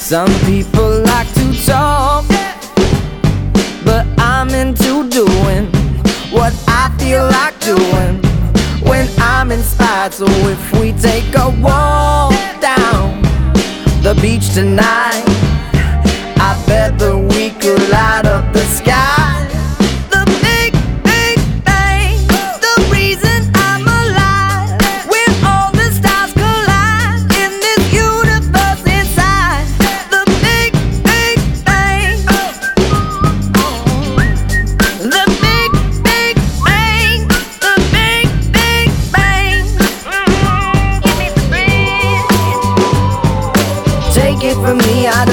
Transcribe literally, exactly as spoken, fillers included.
Some people like to talk, but I'm into doing what I feel like doing when I'm inspired. So if we take a walk down the beach tonight, I bet that we could light up the sky. The big, big bang, the reason I'm alive, when all the stars collide in this universe inside. The big, big bang, the big, big bang, the big, big bang. Give me the breeze. Take it from me, I